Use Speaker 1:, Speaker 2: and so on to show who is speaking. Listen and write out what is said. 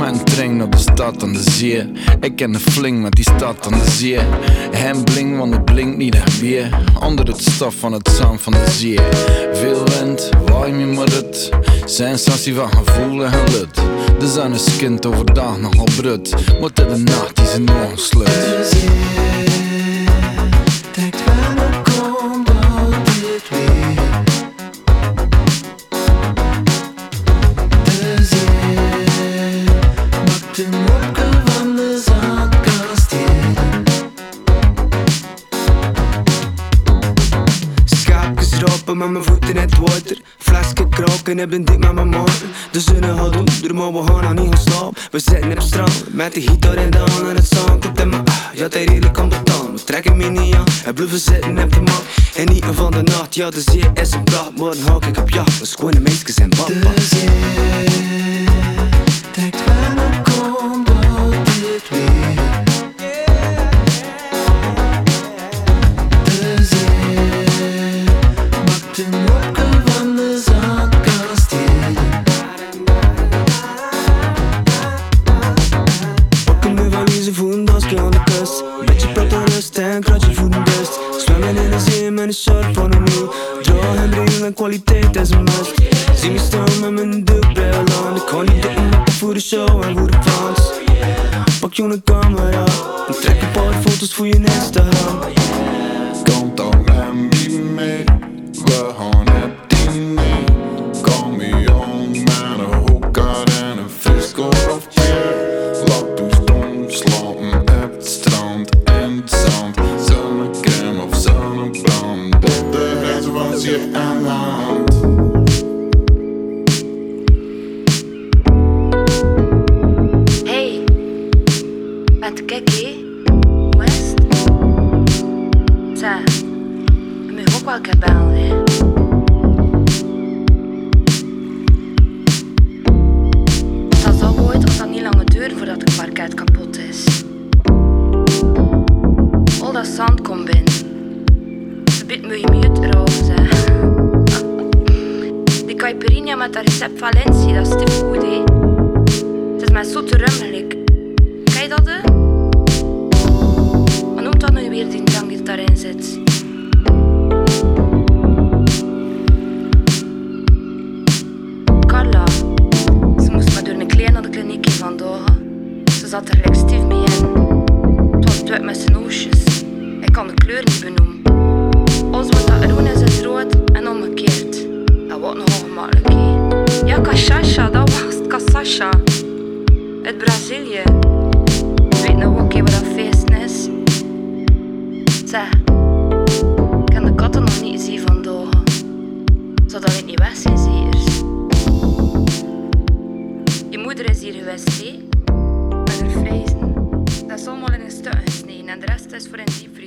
Speaker 1: met een trein naar de stad aan de zee. Ik ken de fling met die stad aan de zee. Hem bling, want het blinkt niet echt weer. Onder het stof van het zand van de zee. Veel wind, waai me maar het. Sensatie van gevoel en geluk. De zon is kind overdag nogal brut. Maar in de nacht is een ongeslut.
Speaker 2: Dus je denkt wanneer komt al dit weer? Dus je maakt de mokken van de zandkast hier.
Speaker 3: Schaapjes ropen met mijn voeten in het water. Flesje kroken en dik met mijn maten. De zon gaat door, maar we gaan nog niet gaan slapen. We zitten op het strand met de gitaar in de hand en het zand klopt in me. Ja, de redelijk komt het dan. We trekken me niet aan en blijven zitten op de mat. En niet van de nacht, ja, de zee is een praat. Morgen hak ik op jacht, dus schone meisjes en papa.
Speaker 2: Dus je denkt wanneer komt al dit weer? Dus je maakt de mokken van de zandkast hier.
Speaker 3: Pakken me van wie ze voelen, dasje aan de kust. Beetje plat en rust en kratje voeten best. Zwemmen in de zee met een shirt van een nieuw. Draw en brengen en kwaliteit is een must. Zie me staan met mijn duikbril aan. Ik kan niet dikken maken voor de show en voor de fans. Pak je een camera en trek een paar foto's voor je Instagram.
Speaker 4: Komt dan en wie mee, we gaan het diner. Kom me jong met een hookah en een frisco of beer. Laat ons dom slapen op het strand en het zand. Zonnecrème of zonnebrand, de grenzen was je aan de hand.
Speaker 5: Hey, met Kiki, West. Zeg, je moet ook wel een keer bellen, hè. Dat zal ooit of dat niet lang duren voordat het parket kapot is. Al dat zand komt binnen. Ze biedt me je mute erover, zeg. Die caipirinha met dat recept Valentie, dat is te goed, hè. Het is met zoete rummelig. Ken je dat, hè? Wat noemt dat nu weer, die drank die daarin zit? Carla. Ze moest maar door een klein naar de kliniek vandaag. Ze zat er gelijk stief mee in. Het was wit met zijn oosjes. Ik kan de kleur niet benoemen. Alles wat dat groen is rood en omgekeerd. Dat wordt nogal gemakkelijk, hè. Ja, cachaça, dat was het, cachaça. Uit Brazilië. Ik weet nou ook wat dat feest is. Zeg, ik heb de katten nog niet gezien vandaag. Zou dat niet weg zijn, zeker? Je moeder is hier geweest, hè? Met haar vrijzen. Dat is allemaal in een stuk gesneden en de rest is voor in diepvries.